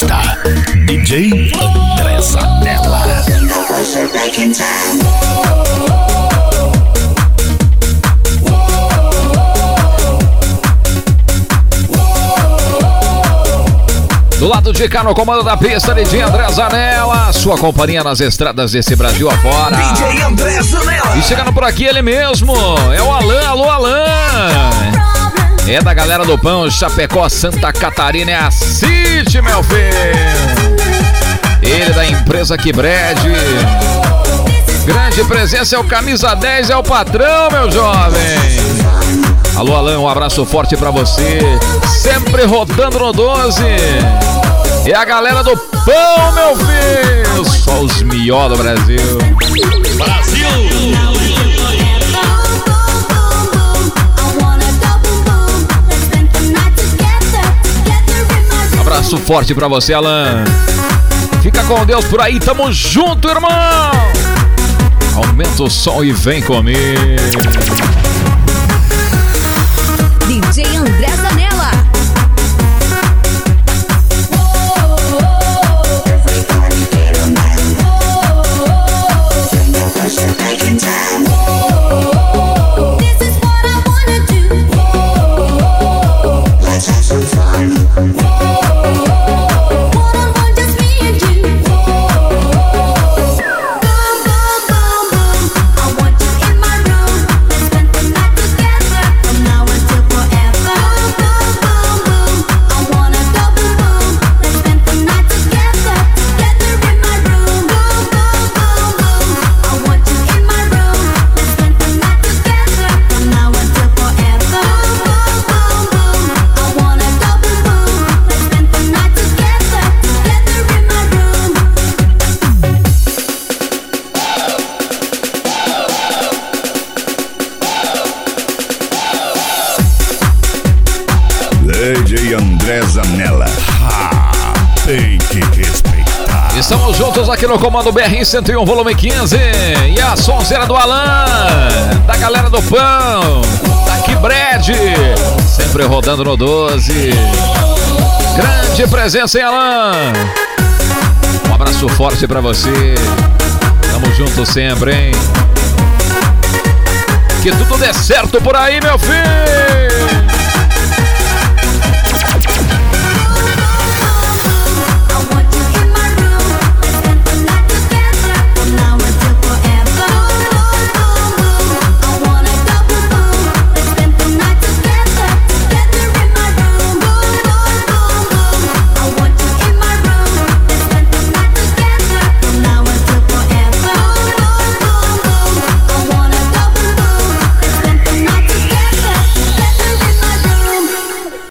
pista, DJ André Zanella. Do lado de cá no comando da pista, DJ André Zanella, sua companhia nas estradas desse Brasil afora. DJ André Zanella. E chegando por aqui ele mesmo, é o Alan, alô Alan. É da galera do Pão, Chapecó, Santa Catarina, é a City, meu filho. Ele da empresa Quibrede. Grande presença é o camisa 10, é o patrão, meu jovem. Alô Alan, um abraço forte pra você. Sempre rodando no 12. É a galera do Pão, meu filho. Só os mió do Brasil. Abraço forte pra você, Alan. Fica com Deus por aí, tamo junto, irmão. Aumenta o som e vem comigo. DJ André Zanella. DJ André Zanella. Tem que respeitar. Estamos juntos aqui no comando BR 101, volume 15. E a sonzeira do Alan, da galera do Pão, da Quibrede, sempre rodando no 12. Grande presença, hein, Alan? Um abraço forte pra você. Tamo junto sempre, hein? Que tudo dê certo por aí, meu filho.